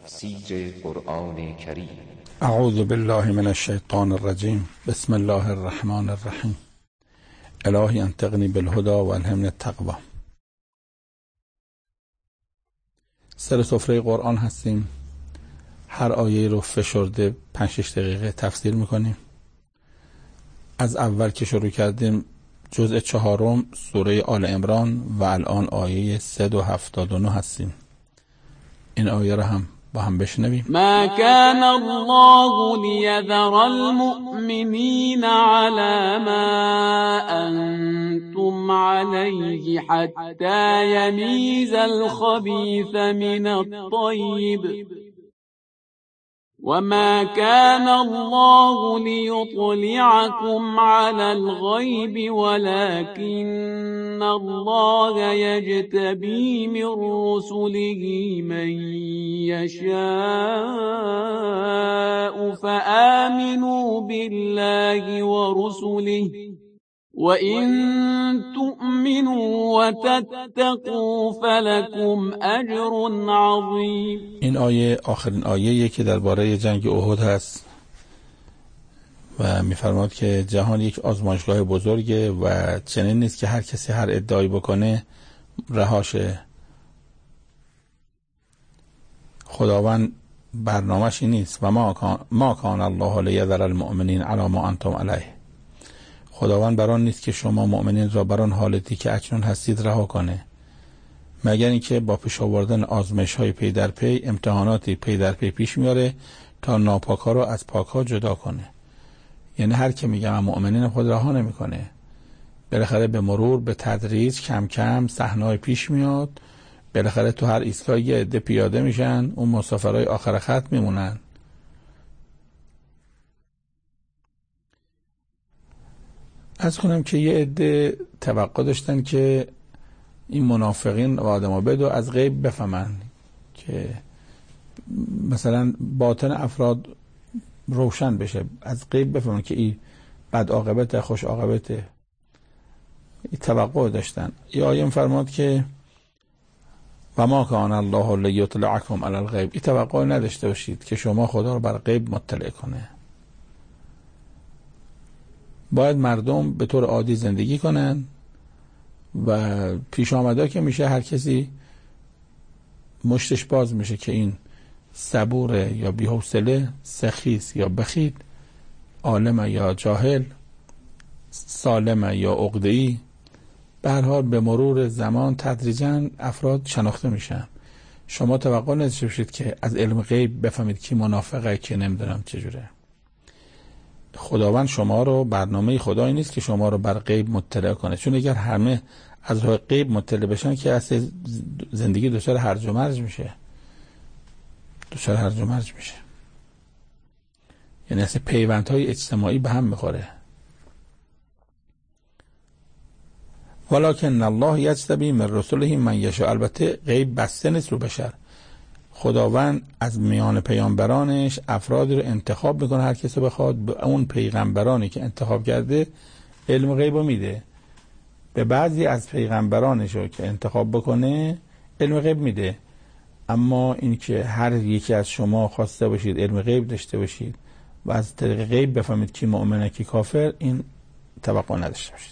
تفسیر قرآن کریم. اعوذ بالله من الشیطان الرجیم. بسم الله الرحمن الرحیم. الهی انطقنی بالهدى و الهمنی التقوی. سر سفره قرآن هستیم. هر آیه رو فشرده 5-6 دقیقه تفسیر میکنیم. از اول که شروع کردیم جزء 4 سوره آل عمران و الان آیه 179 هستیم. این آیه رو هم با هم بشنویم. ما كان الله ليذر المؤمنين على ما أنتم عليه حتى يميز الخبيث من الطيب وما كان الله ليطلعكم على الغيب ولكن الله يجتبي من رسله من يشاء فآمنوا بالله ورسله وَإِن تُؤْمِنُوا وَتَتَّقُوا فَلَكُمْ أَجْرٌ عَظِيمٌ. این آیه آخرین آیه‌ایه که درباره جنگ احد هست و می‌فرماد که جهان یک آزمایشگاه بزرگه و چنین نیست که هر کسی هر ادعایی بکنه رهاشه. خداوند برنامه‌ش این نیست و ما کان الله لیذر المؤمنین علی ما انتم علیه. خداوند بران نیست که شما مؤمنین را بران حالتی که اکنون هستید رها کنه، مگر اینکه با پیش آوردن آزمایش‌های پی در پی، امتحاناتی پی در پی پیش میاره تا ناپاک‌ها رو از پاک‌ها جدا کنه. یعنی هر که میگه من مؤمنین خود رها نمی‌کنه. بالاخره به مرور به تدریج کم کم صحنه‌های پیش میاد. بالاخره تو هر ایستگاهی یه عده پیاده میشن، اون مسافرای آخر خط میمونن. از کنم که یه عده توقع داشتن که این منافقین و آدم بدو از غیب بفهمن که مثلا باطن افراد روشن بشه، از غیب بفهمن که این بد عاقبت خوش عاقبت. این توقع داشتن. این آیه فرماد که و ما کان الله لیطلعکم علی الغیب. این توقع نداشته باشید که شما خدا رو بر غیب مطلع کنه. باید مردم به طور عادی زندگی کنن و پیش آمده که میشه هر کسی مشتش باز میشه که این صبوره یا بی‌حوصله، سخیس یا بخیل، عالم یا جاهل، سالم یا عقده‌ای. به هر حال به مرور زمان تدریجاً افراد شناخته میشن. شما توقع نداشته باشید که از علم غیب بفهمید کی منافقه کی نمیدونم چجوره. خداوند شما رو، برنامه خدایی نیست که شما رو بر غیب مطلع کنه، چون اگر همه از راه غیب مطلع بشن که اصلا زندگی دچار هرج و مرج میشه. یعنی اصلا پیوندهای اجتماعی به هم میخوره. ولکن الله یجتبی من رسله من یشاء. البته غیب بسته نیست رو بشر. خداوند از میان پیامبرانش افرادی رو انتخاب میکنه، هر کسی بخواد به اون پیغمبرانی که انتخاب کرده علم غیب رو میده. به بعضی از پیغمبرانش رو که انتخاب بکنه علم غیب میده. اما این که هر یکی از شما خواسته باشید علم غیب داشته باشید و از طریق غیب بفهمید کی مؤمنه کی کافر، این توقع نداشته باشید.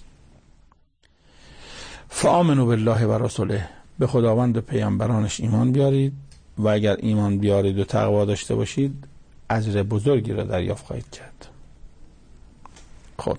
فآمنوا بالله و رسوله. به خداوند و پیامبرانش ایمان بیارید و اگر ایمان بیارید و تقوا داشته باشید اجر بزرگی را دریافت خواهید کرد. خب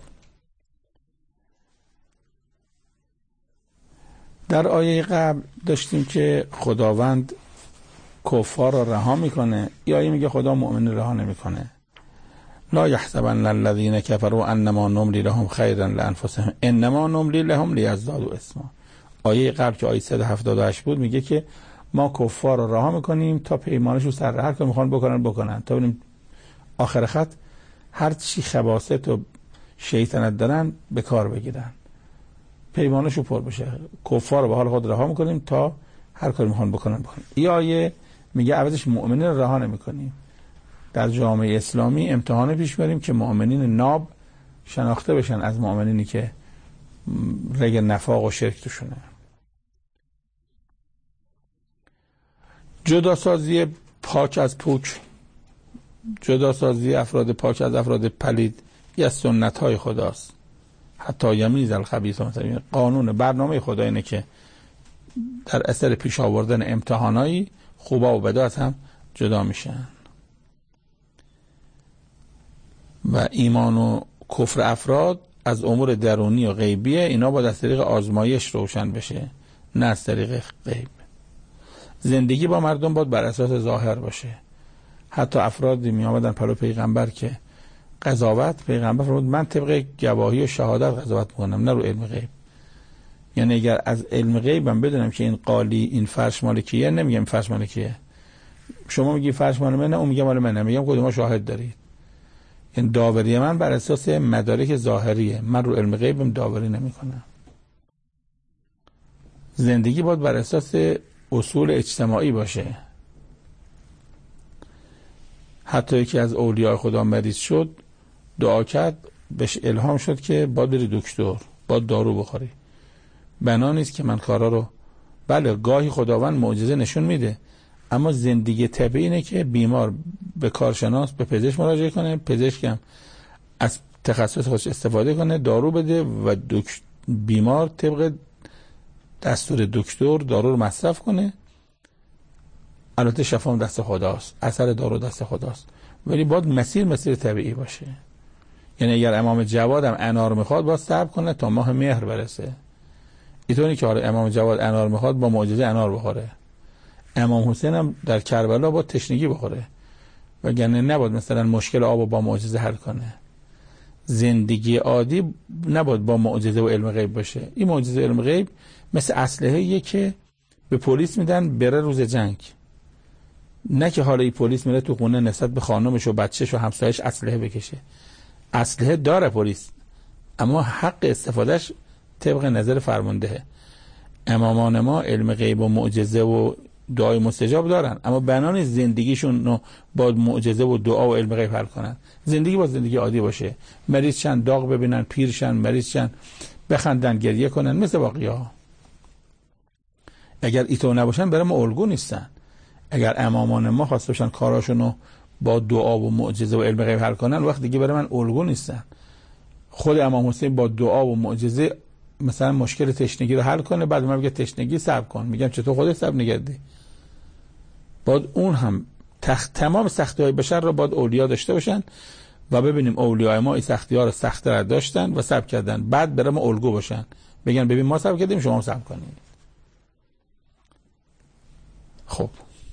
در آیه قبل داشتیم که خداوند کفار را رها میکنه. این آیه میگه خدا مؤمن رها نمیکنه. لا یحسبن الذین کفروا انما نملی لهم خیرا لانفسهم انما نملی لهم لیزدادوا اثما. آیه قبل که آیه 178 بود میگه که ما کفار رو رها میکنیم تا پیمانشو سر هر که میخوان بکنن تا ببینیم آخر خط هر چی خباثت و شیطنت دارن به کار بگیرن، پیمانشو پر بشه. کفار رو به حال خود رها میکنیم تا هر کاری میخوان بکنن. این آیه میگه عوضش مؤمنین رو رها نمیکنیم. در جامعه اسلامی امتحان پیش میاریم که مؤمنین ناب شناخته بشن از مؤمنینی که رگ نفاق و شرک توشونه. جداسازی پاک از پوک، جدا سازی افراد پاک از افراد پلید یه سنت های خداست. حتی یمیز الخبیث، مثلا قانون برنامه خدا اینه که در اثر پیش آوردن امتحانایی خوبا و بدا از هم جدا میشن. و ایمان و کفر افراد از امور درونی و غیبیه، اینا باید از طریق آزمایش روشن بشه، نه از طریق غیب. زندگی با مردم باید بر اساس ظاهر باشه. حتی افرادی می آمدن پلو پیغمبر که قضاوت، پیغمبر فرمود من طبق گواهی و شهادت قضاوت میکنم، نه رو علم غیب. یعنی اگر از علم غیبم بدونم که این قالی این فرش مال کیه، نمیگم فرش مال کیه. شما میگی فرش مال منه، اون میگه مال منه، میگم کدوم شاهد دارید؟ این داوری من بر اساس مدارک ظاهریه، من رو علم غیبم داوری نمیکنم. زندگی باید بر اساس اصول اجتماعی باشه. حتی یکی از اولیاء خدا مریض شد، دعا کرد، بهش الهام شد که باید بری دکتر، باید دارو بخوری. بنا نیست که من کارا رو، بله گاهی خداوند معجزه نشون میده، اما زندگی طبیعی اینه که بیمار به کارشناس، به پزشک مراجعه کنه، پزشکم از تخصص خودش استفاده کنه، دارو بده و بیمار طبق دستور دکتر دارو رو مصرف کنه. البته شفام دست خداست، اثر دارو دست خداست، ولی باید مسیر طبیعی باشه. یعنی اگر امام جواد هم انار میخواد باید صبر کنه تا ماه مهر برسه. اینطوری که امام جواد انار میخواد با معجزه انار بخوره. امام حسین هم در کربلا با تشنگی بخوره، وگرنه نباید مثلا مشکل آب با معجزه حل کنه. زندگی عادی نباید با معجزه و علم غیب باشه. این معجزه و علم غیب مثل اسلحه‌ایه که به پلیس میدن بره روز جنگ، نه که حالا این پلیس میره تو خونه نسبت به خانمش و بچهش و همسایش اسلحه بکشه. اسلحه داره پلیس، اما حق استفادهش طبق نظر فرمانده. امامان ما علم غیب و معجزه و دعای مستجاب دارن، اما بنان زندگیشون رو با معجزه و دعا و علم غیب حل کنن. زندگی با زندگی عادی باشه، مریض شن داغ ببینن، پیر شن مریض شن بخندن گریه کنن مثل باقی‌ها. اگر ایتو نباشن برای ما الگو نیستن. اگر امامان ما خواسته باشن کاراشون رو با دعا و معجزه و علم غیب حل کنن، وقت دیگه برای من الگو نیستن. خود امام حسین با دعا و معجزه مثلا مشکل تشنگی رو حل کنه، بعد من میگه تشنگی صبر کن، میگم چطور خودت صبر نگردی؟ باید اون هم تمام سختی‌های بشر رو باید اولیا داشته باشن و ببینیم اولیای ما این سختی‌ها رو سخت‌تر داشتن و صبر کردن، بعد برای ما الگو باشن، بگن ببین ما صبر کردیم شما هم صبر کنید. خب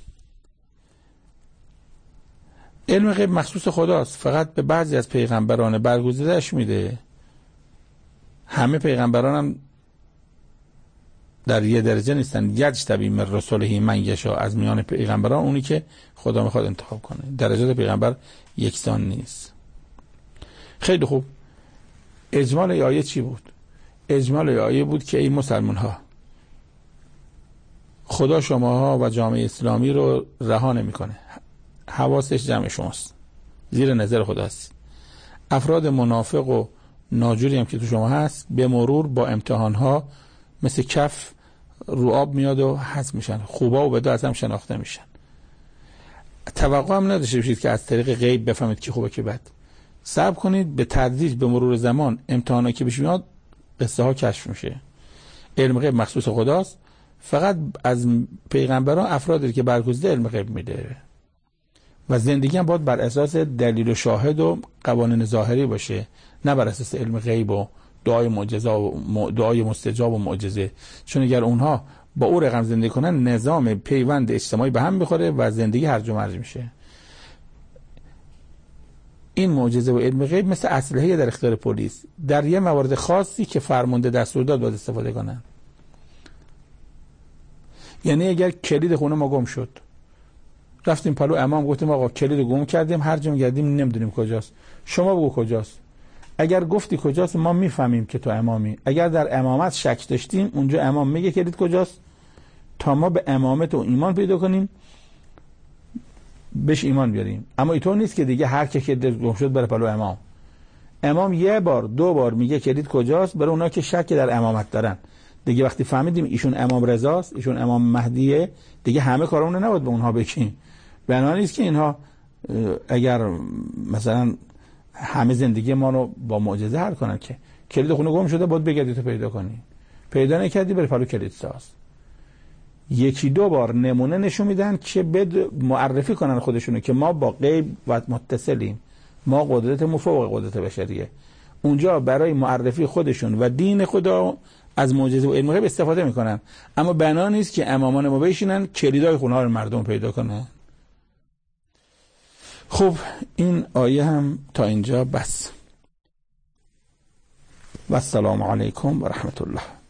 علم غیب مخصوص خداست، فقط به بعضی از پیغمبران برگزیده‌اش میده. همه پیغمبران هم در یه درجه نیستن. یجتبی من رسوله من یشاء، از میان پیغمبران اونی که خدا میخواد انتخاب کنه. درجات پیغمبر یکسان نیست. خیلی خوب. اجمال آیه چی بود؟ اجمال آیه بود که ای مسلمان ها، خدا شماها و جامعه اسلامی رو رها نمیکنه. حواسش جمع شماست، زیر نظر خداست. افراد منافق و ناجوری هم که تو شما هست به مرور با امتحانها مثل کف رو آب میاد و حذف میشن، خوبا و بدا از هم شناخته میشن. توقع هم نداشته باشید که از طریق غیب بفهمید کی خوبه کی بد. صبر کنید، به تدریج به مرور زمان امتحانا که پیش میاد قصه ها کشف میشه. علم غیب مخصوص خداست، فقط از پیغمبران افرادی که برگزیده علم غیب میده و زندگی هم باید بر اساس دلیل و شاهد و قوانین ظاهری باشه، نه بر اساس علم غیب و دعای معجزه و دعای مستجاب و معجزه. چون اگر اونها با او رقم زندگی کنن نظام پیوند اجتماعی به هم میخوره و زندگی هرج و مرج میشه. این معجزه و علم غیب مثل اسلحه در اختیار پلیس، در یه موارد خاصی که فرمانده دستور داد باید استفاده کنن. یعنی اگر کلید خونه ما گم شد، رفتیم پلو امام گفتیم آقا کلید گم کردیم، هر جا میگردیم نمیدونیم کجاست، شما بگو کجاست. اگر گفتی کجاست ما میفهمیم که تو امامی. اگر در امامت شک داشتیم، اونجا امام میگه کلید کجاست تا ما به امامت و ایمان پیدا کنیم، بهش ایمان بیاریم. اما اینطور نیست که دیگه هر کی که گم شد بره پلو امام. امام یه بار دو بار میگه کلید کجاست، برای اونا که شک در امامت دارن. دیگه وقتی فهمیدیم ایشون امام رضاست، ایشون امام مهدیه، دیگه همه کارمون رو نباید به اونها بگیم. بنا نیست که اینها اگر مثلا همه زندگی ما رو با معجزه حل کنن، که کلید خونه گم شده باید بگردی تو پیدا کنی، پیدا نکردی بری پلو کلید ساز. یکی دو بار نمونه نشون میدن که معرفی کنن خودشونو که ما با غیب و متصلیم، ما قدرتمون فوق قدرت بشریه. اونجا برای معرفی خودشون و دین خدا از معجزه و علم غیب استفاده میکنن، اما بنا نیست که امامان ما بشینن کلیدای خونه ها رو مردم پیدا کنن. خب این آیه هم تا اینجا بس. و السلام علیکم و رحمت الله.